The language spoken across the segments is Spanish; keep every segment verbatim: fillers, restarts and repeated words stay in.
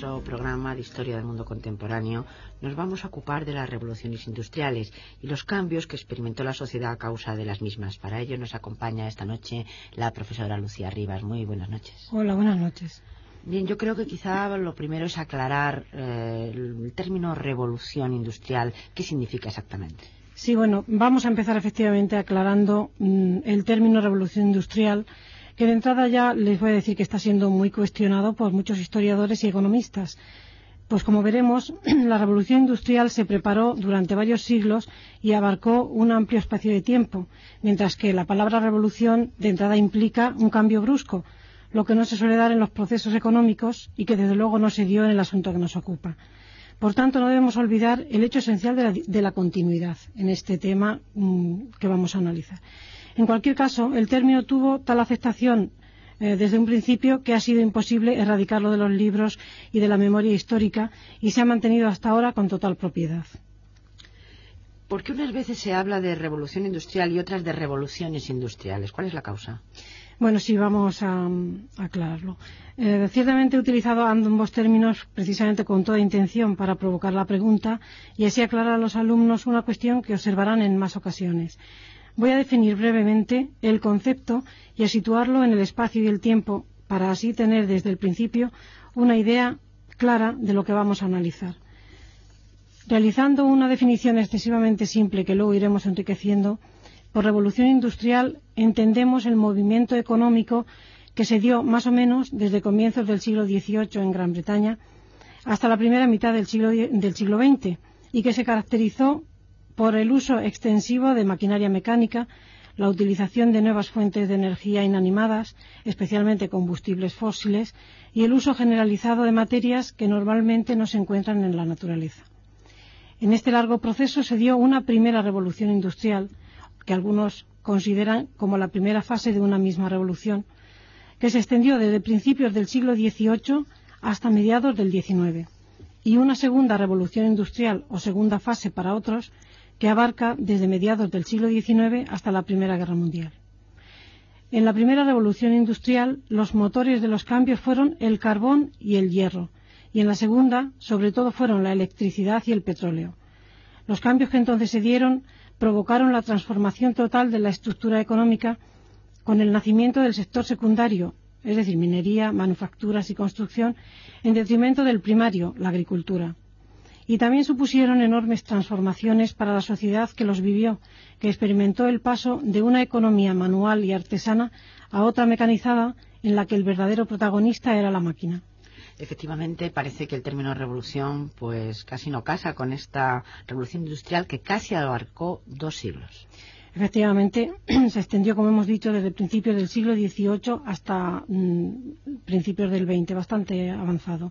nuestro programa de Historia del Mundo Contemporáneo nos vamos a ocupar de las revoluciones industriales y los cambios que experimentó la sociedad a causa de las mismas. Para ello nos acompaña esta noche la profesora Lucía Rivas. Muy buenas noches. Hola, buenas noches. Bien, yo creo que quizá lo primero es aclarar eh, el término revolución industrial. ¿Qué significa exactamente? Sí, bueno, vamos a empezar efectivamente aclarando mmm, el término revolución industrial, que de entrada ya les voy a decir que está siendo muy cuestionado por muchos historiadores y economistas. Pues como veremos, la revolución industrial se preparó durante varios siglos y abarcó un amplio espacio de tiempo, mientras que la palabra revolución de entrada implica un cambio brusco, lo que no se suele dar en los procesos económicos y que desde luego no se dio en el asunto que nos ocupa. Por tanto, no debemos olvidar el hecho esencial de la, de la continuidad en este tema mmm, que vamos a analizar. En cualquier caso, el término tuvo tal aceptación eh, desde un principio que ha sido imposible erradicarlo de los libros y de la memoria histórica y se ha mantenido hasta ahora con total propiedad. ¿Por qué unas veces se habla de revolución industrial y otras de revoluciones industriales? ¿Cuál es la causa? Bueno, sí, vamos a, a aclararlo. Eh, ciertamente he utilizado ambos términos precisamente con toda intención para provocar la pregunta y así aclarar a los alumnos una cuestión que observarán en más ocasiones. Voy a definir brevemente el concepto y a situarlo en el espacio y el tiempo para así tener desde el principio una idea clara de lo que vamos a analizar. Realizando una definición excesivamente simple que luego iremos enriqueciendo, por revolución industrial entendemos el movimiento económico que se dio más o menos desde comienzos del siglo dieciocho en Gran Bretaña hasta la primera mitad del siglo, del siglo veinte y que se caracterizó por el uso extensivo de maquinaria mecánica, la utilización de nuevas fuentes de energía inanimadas, especialmente combustibles fósiles, y el uso generalizado de materias que normalmente no se encuentran en la naturaleza. En este largo proceso se dio una primera revolución industrial, que algunos consideran como la primera fase de una misma revolución, que se extendió desde principios del siglo dieciocho hasta mediados del diecinueve, y una segunda revolución industrial o segunda fase para otros, que abarca desde mediados del siglo diecinueve hasta la Primera Guerra Mundial. En la primera revolución industrial, los motores de los cambios fueron el carbón y el hierro, y en la segunda, sobre todo, fueron la electricidad y el petróleo. Los cambios que entonces se dieron provocaron la transformación total de la estructura económica con el nacimiento del sector secundario, es decir, minería, manufacturas y construcción, en detrimento del primario, la agricultura. Y también supusieron enormes transformaciones para la sociedad que los vivió, que experimentó el paso de una economía manual y artesana a otra mecanizada en la que el verdadero protagonista era la máquina. Efectivamente, parece que el término revolución pues casi no casa con esta revolución industrial que casi abarcó dos siglos. Efectivamente, se extendió, como hemos dicho, desde principios del siglo dieciocho hasta mmm, principios del veinte, bastante avanzado.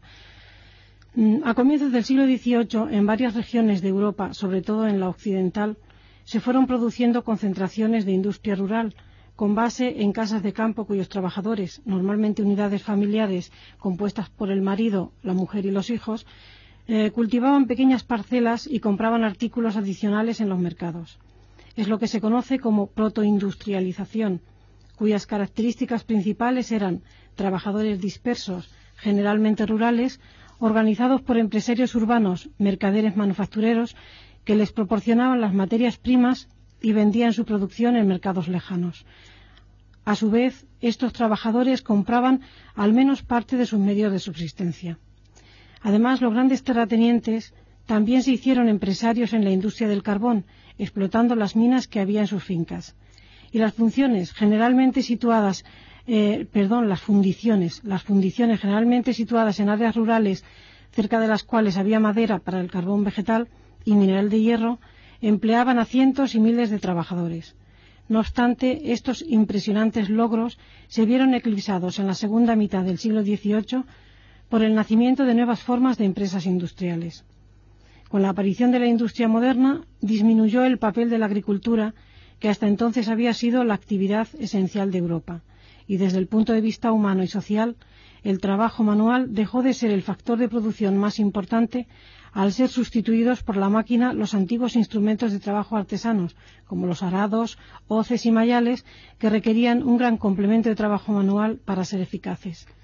A comienzos del siglo dieciocho, en varias regiones de Europa, sobre todo en la occidental, se fueron produciendo concentraciones de industria rural, con base en casas de campo cuyos trabajadores, normalmente unidades familiares compuestas por el marido, la mujer y los hijos, eh, cultivaban pequeñas parcelas y compraban artículos adicionales en los mercados. Es lo que se conoce como protoindustrialización, cuyas características principales eran trabajadores dispersos, generalmente rurales, organizados por empresarios urbanos, mercaderes manufactureros, que les proporcionaban las materias primas y vendían su producción en mercados lejanos. A su vez, estos trabajadores compraban al menos parte de sus medios de subsistencia. Además, los grandes terratenientes también se hicieron empresarios en la industria del carbón, explotando las minas que había en sus fincas. Y las funciones, generalmente situadas Eh, perdón, las fundiciones, las fundiciones generalmente situadas en áreas rurales cerca de las cuales había madera para el carbón vegetal y mineral de hierro, empleaban a cientos y miles de trabajadores. No obstante, estos impresionantes logros se vieron eclipsados en la segunda mitad del siglo dieciocho por el nacimiento de nuevas formas de empresas industriales. Con la aparición de la industria moderna, disminuyó el papel de la agricultura, que hasta entonces había sido la actividad esencial de Europa. Y desde el punto de vista humano y social, el trabajo manual dejó de ser el factor de producción más importante al ser sustituidos por la máquina los antiguos instrumentos de trabajo artesanos, como los arados, hoces y mayales, que requerían un gran complemento de trabajo manual para ser eficaces.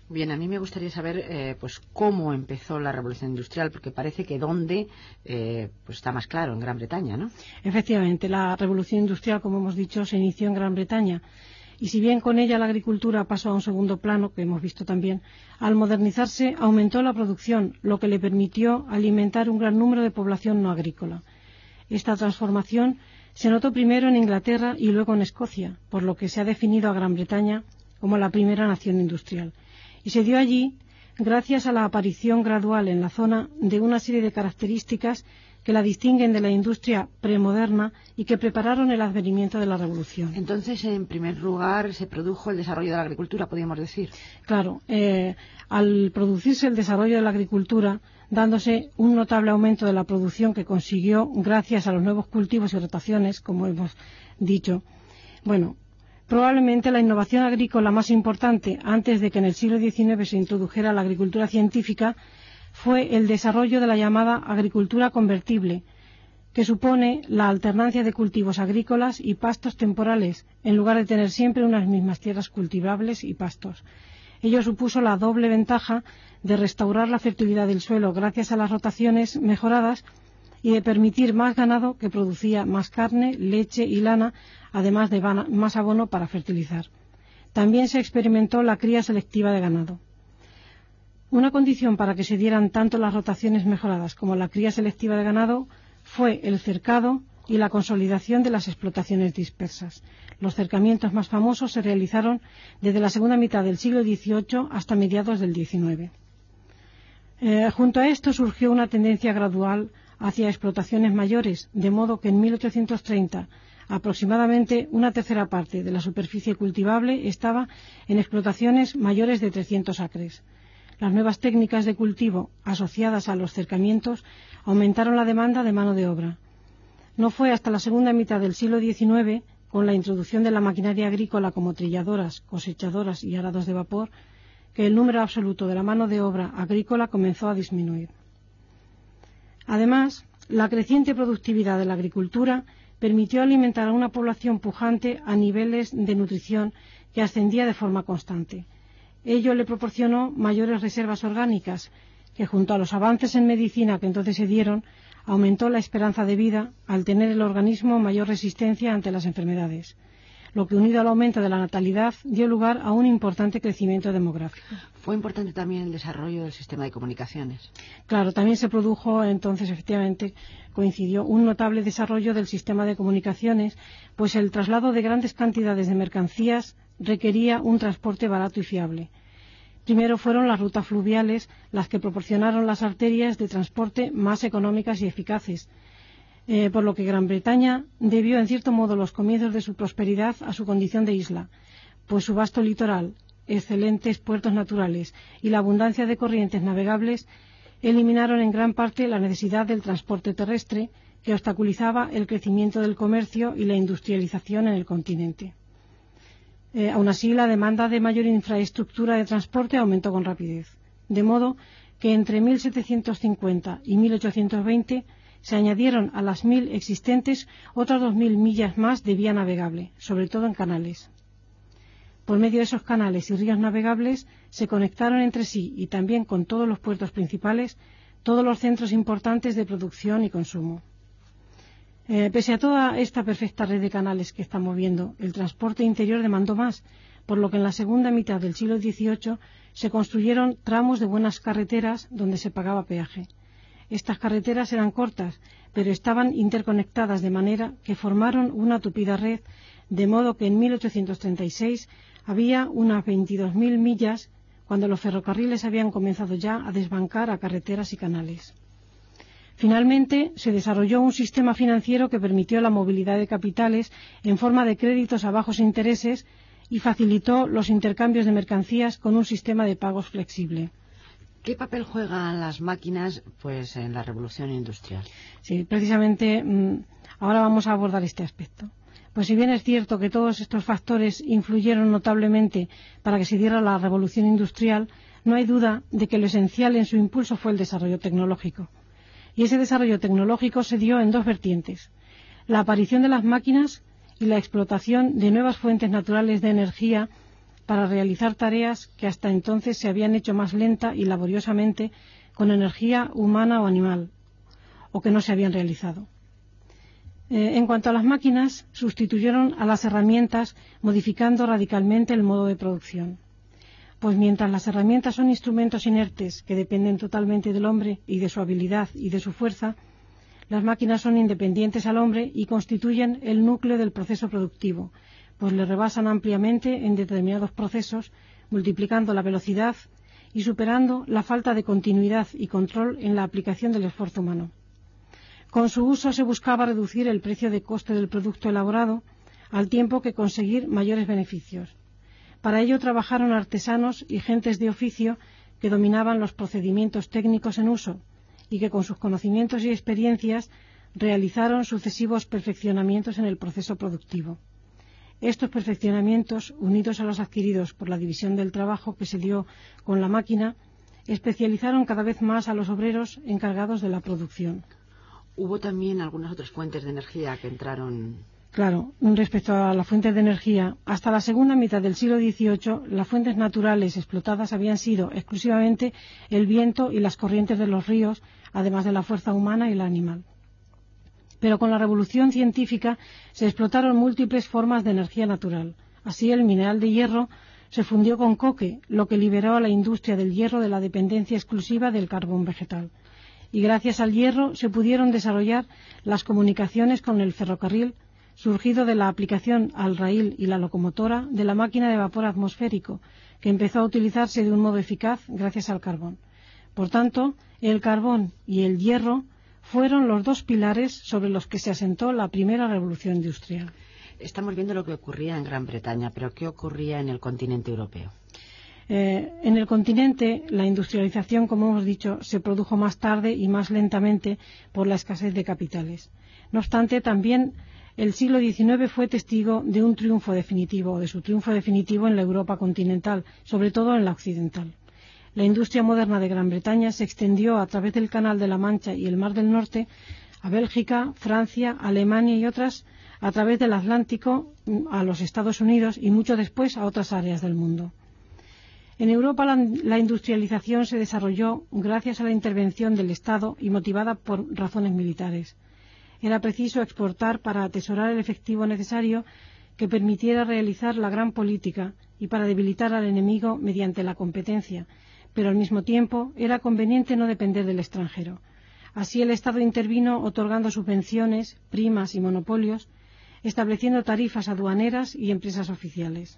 Bien, a mí me gustaría saber eh, pues cómo empezó la revolución industrial, porque parece que dónde eh, pues está más claro, en Gran Bretaña, ¿no? Efectivamente, la revolución industrial, como hemos dicho, se inició en Gran Bretaña. Y si bien con ella la agricultura pasó a un segundo plano, que hemos visto también, al modernizarse aumentó la producción, lo que le permitió alimentar un gran número de población no agrícola. Esta transformación se notó primero en Inglaterra y luego en Escocia, por lo que se ha definido a Gran Bretaña como la primera nación industrial. Y se dio allí gracias a la aparición gradual en la zona de una serie de características que la distinguen de la industria premoderna y que prepararon el advenimiento de la revolución. Entonces, en primer lugar, se produjo el desarrollo de la agricultura, podríamos decir. Claro, eh, al producirse el desarrollo de la agricultura, dándose un notable aumento de la producción que consiguió gracias a los nuevos cultivos y rotaciones, como hemos dicho, bueno, probablemente la innovación agrícola más importante antes de que en el siglo diecinueve se introdujera la agricultura científica fue el desarrollo de la llamada agricultura convertible, que supone la alternancia de cultivos agrícolas y pastos temporales, en lugar de tener siempre unas mismas tierras cultivables y pastos. Ello supuso la doble ventaja de restaurar la fertilidad del suelo gracias a las rotaciones mejoradas y de permitir más ganado que producía más carne, leche y lana, además de más abono para fertilizar. También se experimentó la cría selectiva de ganado. Una condición para que se dieran tanto las rotaciones mejoradas como la cría selectiva de ganado fue el cercado y la consolidación de las explotaciones dispersas. Los cercamientos más famosos se realizaron desde la segunda mitad del siglo dieciocho hasta mediados del diecinueve. Eh, junto a esto surgió una tendencia gradual hacia explotaciones mayores, de modo que en mil ochocientos treinta aproximadamente una tercera parte de la superficie cultivable estaba en explotaciones mayores de trescientos acres. Las nuevas técnicas de cultivo asociadas a los cercamientos aumentaron la demanda de mano de obra. No fue hasta la segunda mitad del siglo diecinueve, con la introducción de la maquinaria agrícola como trilladoras, cosechadoras y arados de vapor, que el número absoluto de la mano de obra agrícola comenzó a disminuir. Además, la creciente productividad de la agricultura permitió alimentar a una población pujante a niveles de nutrición que ascendía de forma constante. Ello le proporcionó mayores reservas orgánicas, que junto a los avances en medicina que entonces se dieron, aumentó la esperanza de vida al tener el organismo mayor resistencia ante las enfermedades, lo que unido al aumento de la natalidad dio lugar a un importante crecimiento demográfico. Fue importante también el desarrollo del sistema de comunicaciones. Claro, también se produjo entonces, efectivamente, coincidió un notable desarrollo del sistema de comunicaciones, pues el traslado de grandes cantidades de mercancías requería un transporte barato y fiable. Primero fueron las rutas fluviales las que proporcionaron las arterias de transporte más económicas y eficaces, eh, por lo que Gran Bretaña debió en cierto modo los comienzos de su prosperidad a su condición de isla, pues su vasto litoral, excelentes puertos naturales y la abundancia de corrientes navegables eliminaron en gran parte la necesidad del transporte terrestre que obstaculizaba el crecimiento del comercio y la industrialización en el continente. Eh, aun así, la demanda de mayor infraestructura de transporte aumentó con rapidez, de modo que entre mil setecientos cincuenta y mil ochocientos veinte se añadieron a las mil existentes otras dos mil millas más de vía navegable, sobre todo en canales. Por medio de esos canales y ríos navegables se conectaron entre sí y también con todos los puertos principales todos los centros importantes de producción y consumo. Eh, pese a toda esta perfecta red de canales que estamos viendo, el transporte interior demandó más, por lo que en la segunda mitad del siglo dieciocho se construyeron tramos de buenas carreteras donde se pagaba peaje. Estas carreteras eran cortas, pero estaban interconectadas de manera que formaron una tupida red, de modo que en mil ochocientos treinta y seis había unas veintidós mil millas, cuando los ferrocarriles habían comenzado ya a desbancar a carreteras y canales. Finalmente, se desarrolló un sistema financiero que permitió la movilidad de capitales en forma de créditos a bajos intereses y facilitó los intercambios de mercancías con un sistema de pagos flexible. ¿Qué papel juegan las máquinas pues, en la revolución industrial? Sí, precisamente mmm, ahora vamos a abordar este aspecto. Pues si bien es cierto que todos estos factores influyeron notablemente para que se diera la revolución industrial, no hay duda de que lo esencial en su impulso fue el desarrollo tecnológico. Y ese desarrollo tecnológico se dio en dos vertientes: la aparición de las máquinas y la explotación de nuevas fuentes naturales de energía para realizar tareas que hasta entonces se habían hecho más lenta y laboriosamente con energía humana o animal, o que no se habían realizado. Eh, en cuanto a las máquinas, sustituyeron a las herramientas modificando radicalmente el modo de producción. Pues mientras las herramientas son instrumentos inertes que dependen totalmente del hombre y de su habilidad y de su fuerza, las máquinas son independientes al hombre y constituyen el núcleo del proceso productivo, pues le rebasan ampliamente en determinados procesos, multiplicando la velocidad y superando la falta de continuidad y control en la aplicación del esfuerzo humano. Con su uso se buscaba reducir el precio de coste del producto elaborado, al tiempo que conseguir mayores beneficios. Para ello trabajaron artesanos y gentes de oficio que dominaban los procedimientos técnicos en uso y que con sus conocimientos y experiencias realizaron sucesivos perfeccionamientos en el proceso productivo. Estos perfeccionamientos, unidos a los adquiridos por la división del trabajo que se dio con la máquina, especializaron cada vez más a los obreros encargados de la producción. Hubo también algunas otras fuentes de energía que entraron. Claro, respecto a las fuentes de energía, hasta la segunda mitad del siglo dieciocho, las fuentes naturales explotadas habían sido exclusivamente el viento y las corrientes de los ríos, además de la fuerza humana y la animal. Pero con la revolución científica se explotaron múltiples formas de energía natural. Así, el mineral de hierro se fundió con coque, lo que liberó a la industria del hierro de la dependencia exclusiva del carbón vegetal. Y gracias al hierro se pudieron desarrollar las comunicaciones con el ferrocarril, surgido de la aplicación al raíl y la locomotora de la máquina de vapor atmosférico, que empezó a utilizarse de un modo eficaz gracias al carbón. Por tanto, el carbón y el hierro fueron los dos pilares sobre los que se asentó la primera revolución industrial. Estamos viendo lo que ocurría en Gran Bretaña, pero ¿qué ocurría en el continente europeo? Eh, en el continente, la industrialización, como hemos dicho, se produjo más tarde y más lentamente por la escasez de capitales. No obstante, también el siglo diecinueve fue testigo de un triunfo definitivo, de su triunfo definitivo en la Europa continental, sobre todo en la occidental. La industria moderna de Gran Bretaña se extendió a través del Canal de la Mancha y el Mar del Norte a Bélgica, Francia, Alemania y otras, a través del Atlántico a los Estados Unidos y mucho después a otras áreas del mundo. En Europa la, la industrialización se desarrolló gracias a la intervención del Estado y motivada por razones militares. Era preciso exportar para atesorar el efectivo necesario que permitiera realizar la gran política y para debilitar al enemigo mediante la competencia, pero al mismo tiempo era conveniente no depender del extranjero. Así el Estado intervino otorgando subvenciones, primas y monopolios, estableciendo tarifas aduaneras y empresas oficiales.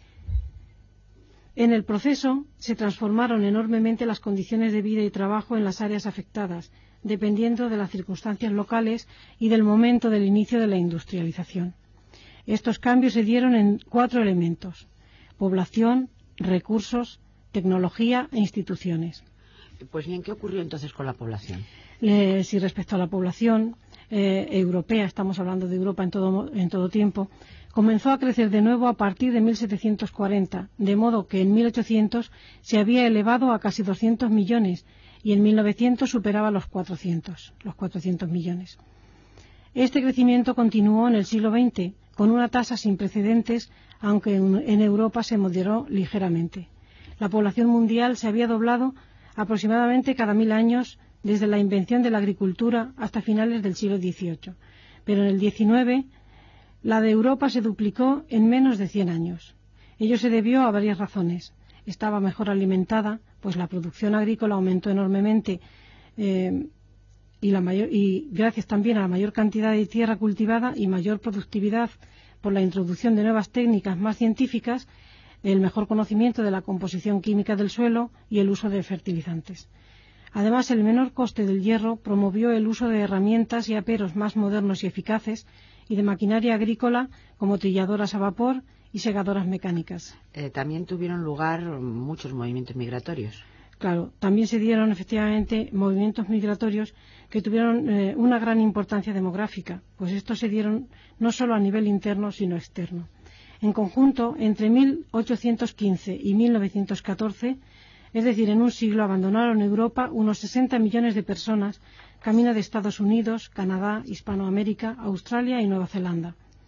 En el proceso se transformaron enormemente las condiciones de vida y trabajo en las áreas afectadas, dependiendo de las circunstancias locales y del momento del inicio de la industrialización. Estos cambios se dieron en cuatro elementos: población, recursos, tecnología e instituciones. Pues bien, ¿qué ocurrió entonces con la población? Eh, si respecto a la población eh, europea, estamos hablando de Europa en todo, en todo tiempo, comenzó a crecer de nuevo a partir de mil setecientos cuarenta, de modo que en mil ochocientos se había elevado a casi doscientos millones y en mil novecientos superaba los cuatrocientos, los cuatrocientos millones. Este crecimiento continuó en el siglo veinte con una tasa sin precedentes, aunque en, en Europa se moderó ligeramente. La población mundial se había doblado aproximadamente cada mil años desde la invención de la agricultura hasta finales del siglo dieciocho, pero en el diecinueve la de Europa se duplicó en menos de cien años. Ello se debió a varias razones. Estaba mejor alimentada, pues la producción agrícola aumentó enormemente eh, y, la mayor, y gracias también a la mayor cantidad de tierra cultivada y mayor productividad por la introducción de nuevas técnicas más científicas, el mejor conocimiento de la composición química del suelo y el uso de fertilizantes. Además, el menor coste del hierro promovió el uso de herramientas y aperos más modernos y eficaces y de maquinaria agrícola como trilladoras a vapor y segadoras mecánicas. Eh, también tuvieron lugar muchos movimientos migratorios. Claro, también se dieron efectivamente movimientos migratorios que tuvieron eh, una gran importancia demográfica, pues estos se dieron no solo a nivel interno sino externo. En conjunto, entre mil ochocientos quince y mil novecientos catorce, es decir, en un siglo, abandonaron Europa unos sesenta millones de personas, camino de Estados Unidos, Canadá, Hispanoamérica, Australia y Nueva Zelanda.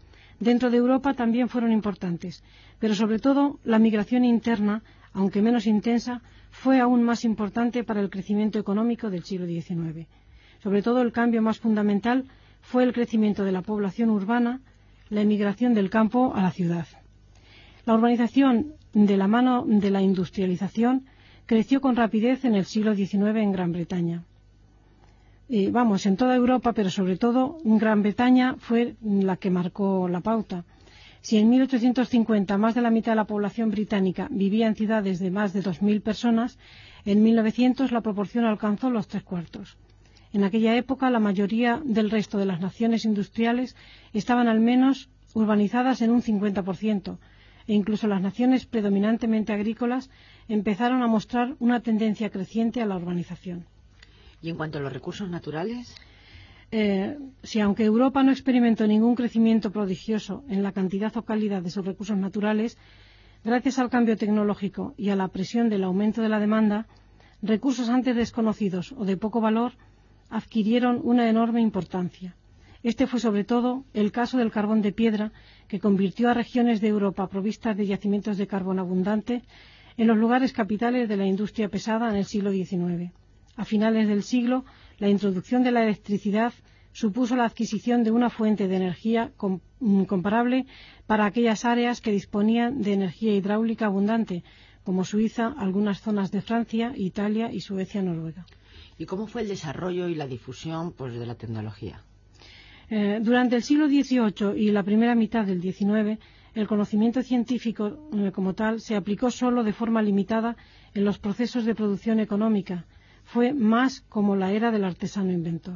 dentro de Europa también fueron importantes, pero sobre todo la migración interna, aunque menos intensa, fue aún más importante para el crecimiento económico del siglo diecinueve. Sobre todo el cambio más fundamental fue el crecimiento de la población urbana, la emigración del campo a la ciudad. La urbanización, de la mano de la industrialización, creció con rapidez en el siglo diecinueve en Gran Bretaña. Eh, vamos, en toda Europa, pero sobre todo en Gran Bretaña fue la que marcó la pauta. Si en mil ochocientos cincuenta más de la mitad de la población británica vivía en ciudades de más de dos mil personas, en mil novecientos la proporción alcanzó los tres cuartos. En aquella época la mayoría del resto de las naciones industriales estaban al menos urbanizadas en un cincuenta por ciento, e incluso las naciones predominantemente agrícolas empezaron a mostrar una tendencia creciente a la urbanización. ¿Y en cuanto a los recursos naturales? Eh, si aunque Europa no experimentó ningún crecimiento prodigioso en la cantidad o calidad de sus recursos naturales, gracias al cambio tecnológico y a la presión del aumento de la demanda, recursos antes desconocidos o de poco valor adquirieron una enorme importancia. Este fue sobre todo el caso del carbón de piedra, que convirtió a regiones de Europa provistas de yacimientos de carbón abundante en los lugares capitales de la industria pesada en el siglo diecinueve. A finales del siglo, la introducción de la electricidad supuso la adquisición de una fuente de energía com comparable para aquellas áreas que disponían de energía hidráulica abundante, como Suiza, algunas zonas de Francia, Italia y Suecia, Noruega. ¿Y cómo fue el desarrollo y la difusión, pues, de la tecnología? Eh, durante el siglo dieciocho y la primera mitad del diecinueve, el conocimiento científico eh, como tal se aplicó solo de forma limitada en los procesos de producción económica. Fue más como la era del artesano inventor.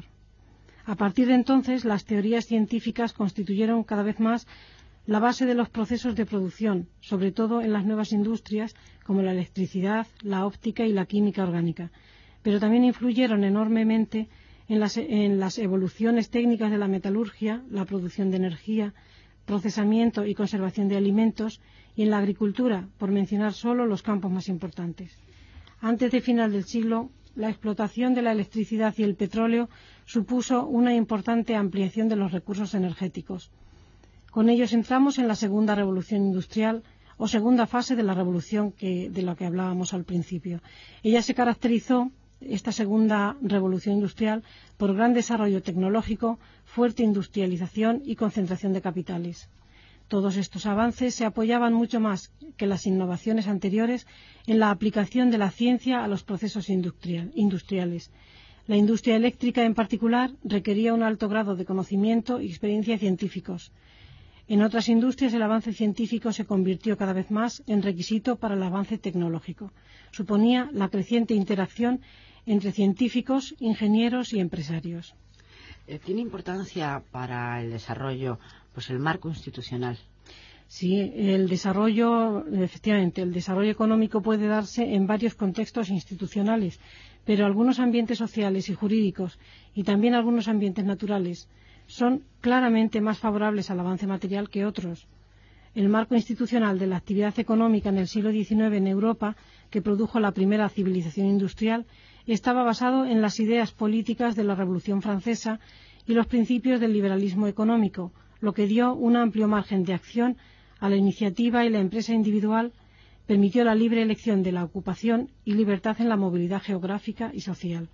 A partir de entonces, las teorías científicas constituyeron cada vez más la base de los procesos de producción, sobre todo en las nuevas industrias como la electricidad, la óptica y la química orgánica, pero también influyeron enormemente en las, en las evoluciones técnicas de la metalurgia, la producción de energía, procesamiento y conservación de alimentos, y en la agricultura, por mencionar solo los campos más importantes. Antes de final del siglo, la explotación de la electricidad y el petróleo supuso una importante ampliación de los recursos energéticos. Con ellos entramos en la segunda revolución industrial o segunda fase de la revolución que, de la que hablábamos al principio. Ella se caracterizó, esta segunda revolución industrial, por gran desarrollo tecnológico, fuerte industrialización y concentración de capitales. Todos estos avances se apoyaban mucho más que las innovaciones anteriores en la aplicación de la ciencia a los procesos industrial, industriales. La industria eléctrica, en particular, requería un alto grado de conocimiento y experiencia científicos. En otras industrias el avance científico se convirtió cada vez más en requisito para el avance tecnológico. Suponía la creciente interacción entre científicos, ingenieros y empresarios. ¿Tiene importancia para el desarrollo, pues, el marco institucional? Sí, el desarrollo, efectivamente, el desarrollo económico puede darse en varios contextos institucionales, pero algunos ambientes sociales y jurídicos, y también algunos ambientes naturales, son claramente más favorables al avance material que otros. El marco institucional de la actividad económica en el siglo diecinueve en Europa, que produjo la primera civilización industrial, estaba basado en las ideas políticas de la Revolución Francesa y los principios del liberalismo económico, lo que dio un amplio margen de acción a la iniciativa y la empresa individual, permitió la libre elección de la ocupación y libertad en la movilidad geográfica y social.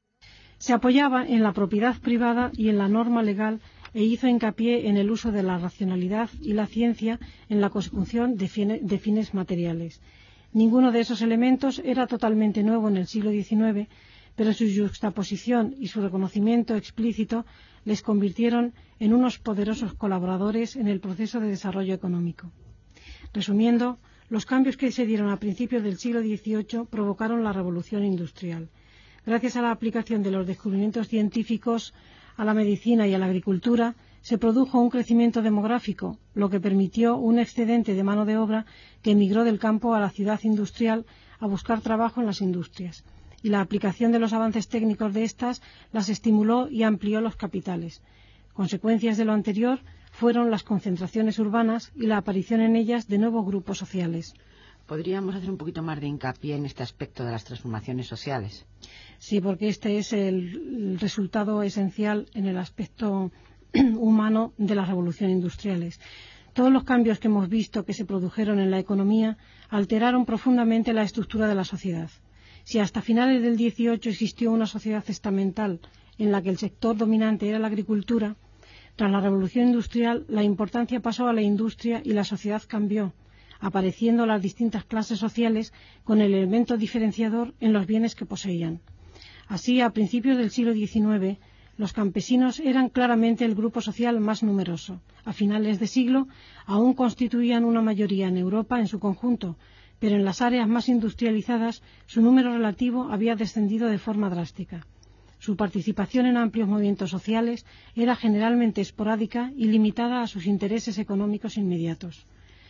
Se apoyaba en la propiedad privada y en la norma legal e hizo hincapié en el uso de la racionalidad y la ciencia en la consecución de, fine, de fines materiales. Ninguno de esos elementos era totalmente nuevo en el siglo diecinueve, pero su yuxtaposición y su reconocimiento explícito les convirtieron en unos poderosos colaboradores en el proceso de desarrollo económico. Resumiendo, los cambios que se dieron a principios del siglo dieciocho provocaron la revolución industrial. Gracias a la aplicación de los descubrimientos científicos a la medicina y a la agricultura, se produjo un crecimiento demográfico, lo que permitió un excedente de mano de obra que emigró del campo a la ciudad industrial a buscar trabajo en las industrias, y la aplicación de los avances técnicos de estas las estimuló y amplió los capitales. Consecuencias de lo anterior fueron las concentraciones urbanas y la aparición en ellas de nuevos grupos sociales. ¿Podríamos hacer un poquito más de hincapié en este aspecto de las transformaciones sociales? Sí, porque este es el resultado esencial en el aspecto humano de la revolución industriales. Todos los cambios que hemos visto que se produjeron en la economía alteraron profundamente la estructura de la sociedad. Si hasta finales del dieciocho existió una sociedad estamental en la que el sector dominante era la agricultura, tras la revolución industrial la importancia pasó a la industria y la sociedad cambió, apareciendo las distintas clases sociales con el elemento diferenciador en los bienes que poseían. Así, a principios del siglo diecinueve, los campesinos eran claramente el grupo social más numeroso. A finales de siglo aún constituían una mayoría en Europa en su conjunto, pero en las áreas más industrializadas su número relativo había descendido de forma drástica. Su participación en amplios movimientos sociales era generalmente esporádica y limitada a sus intereses económicos inmediatos.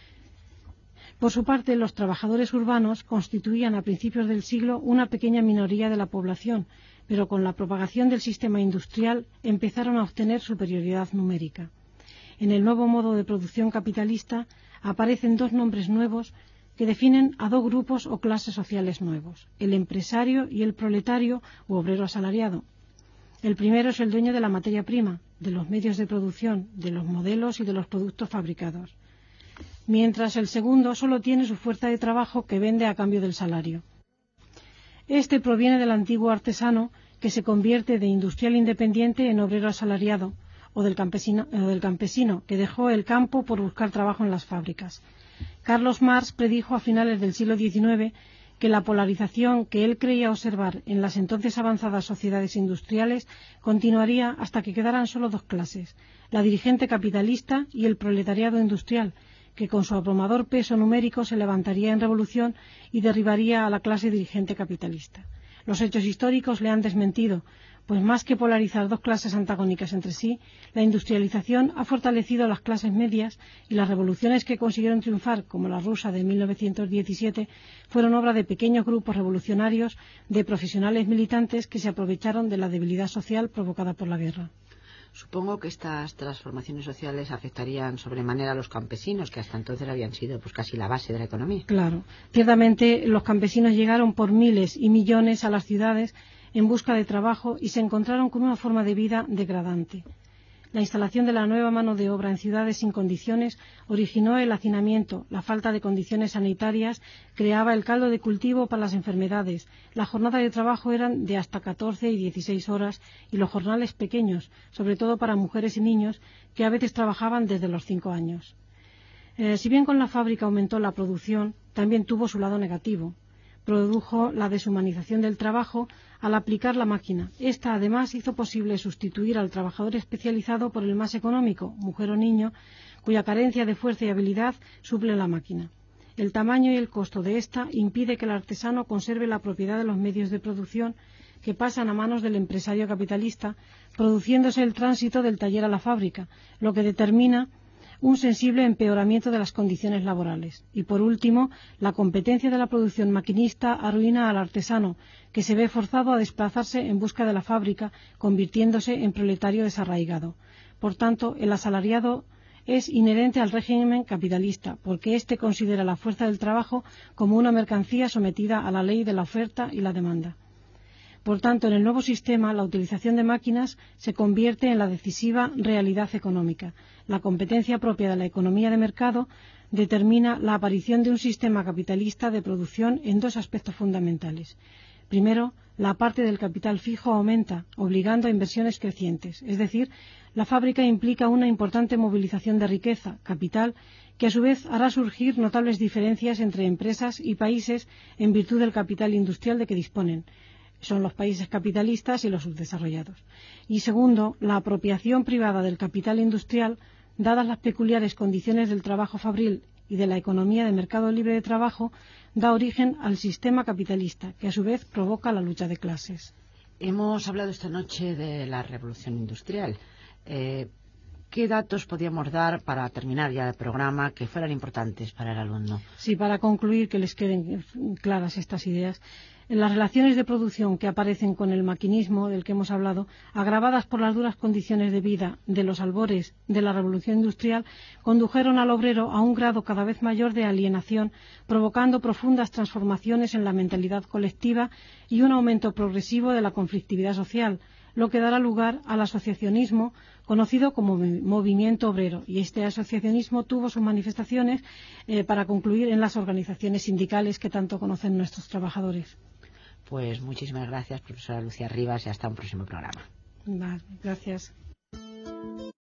Por su parte, los trabajadores urbanos constituían a principios del siglo una pequeña minoría de la población, pero con la propagación del sistema industrial empezaron a obtener superioridad numérica. En el nuevo modo de producción capitalista aparecen dos nombres nuevos que definen a dos grupos o clases sociales nuevos, el empresario y el proletario u obrero asalariado. El primero es el dueño de la materia prima, de los medios de producción, de los modelos y de los productos fabricados, mientras el segundo solo tiene su fuerza de trabajo que vende a cambio del salario. Este proviene del antiguo artesano que se convierte de industrial independiente en obrero asalariado, o del campesino, o del campesino que dejó el campo por buscar trabajo en las fábricas. Carlos Marx predijo a finales del siglo diecinueve que la polarización que él creía observar en las entonces avanzadas sociedades industriales continuaría hasta que quedaran solo dos clases, la dirigente capitalista y el proletariado industrial, que con su abrumador peso numérico se levantaría en revolución y derribaría a la clase dirigente capitalista. Los hechos históricos le han desmentido, pues más que polarizar dos clases antagónicas entre sí, la industrialización ha fortalecido a las clases medias y las revoluciones que consiguieron triunfar, como la rusa de mil novecientos diecisiete, fueron obra de pequeños grupos revolucionarios de profesionales militantes que se aprovecharon de la debilidad social provocada por la guerra. Supongo que estas transformaciones sociales afectarían sobremanera a los campesinos, que hasta entonces habían sido pues casi la base de la economía. Claro. Ciertamente los campesinos llegaron por miles y millones a las ciudades en busca de trabajo y se encontraron con una forma de vida degradante. La instalación de la nueva mano de obra en ciudades sin condiciones originó el hacinamiento, la falta de condiciones sanitarias creaba el caldo de cultivo para las enfermedades, la jornada de trabajo eran de hasta catorce y dieciséis horas y los jornales pequeños, sobre todo para mujeres y niños que a veces trabajaban desde los cinco años. Eh, si bien con la fábrica aumentó la producción, también tuvo su lado negativo. Produjo la deshumanización del trabajo al aplicar la máquina. Esta, además, hizo posible sustituir al trabajador especializado por el más económico, mujer o niño, cuya carencia de fuerza y habilidad suple la máquina. El tamaño y el costo de esta impide que el artesano conserve la propiedad de los medios de producción que pasan a manos del empresario capitalista, produciéndose el tránsito del taller a la fábrica, lo que determina un sensible empeoramiento de las condiciones laborales. Y, por último, la competencia de la producción maquinista arruina al artesano, que se ve forzado a desplazarse en busca de la fábrica, convirtiéndose en proletario desarraigado. Por tanto, el asalariado es inherente al régimen capitalista, porque éste considera la fuerza del trabajo como una mercancía sometida a la ley de la oferta y la demanda. Por tanto, en el nuevo sistema, la utilización de máquinas se convierte en la decisiva realidad económica. La competencia propia de la economía de mercado determina la aparición de un sistema capitalista de producción en dos aspectos fundamentales. Primero, la parte del capital fijo aumenta, obligando a inversiones crecientes. Es decir, la fábrica implica una importante movilización de riqueza, capital, que a su vez hará surgir notables diferencias entre empresas y países en virtud del capital industrial de que disponen. Son los países capitalistas y los subdesarrollados. Y segundo, la apropiación privada del capital industrial, dadas las peculiares condiciones del trabajo fabril y de la economía de mercado libre de trabajo, da origen al sistema capitalista, que a su vez provoca la lucha de clases. Hemos hablado esta noche de la revolución industrial. Eh, ¿Qué datos podíamos dar para terminar ya el programa que fueran importantes para el alumno? Sí, para concluir, que les queden claras estas ideas. Las relaciones de producción que aparecen con el maquinismo del que hemos hablado, agravadas por las duras condiciones de vida de los albores de la revolución industrial, condujeron al obrero a un grado cada vez mayor de alienación, provocando profundas transformaciones en la mentalidad colectiva y un aumento progresivo de la conflictividad social, lo que dará lugar al asociacionismo conocido como movimiento obrero. Y este asociacionismo tuvo sus manifestaciones eh, para concluir en las organizaciones sindicales que tanto conocen nuestros trabajadores. Pues muchísimas gracias, profesora Lucía Rivas, y hasta un próximo programa. Vale, gracias.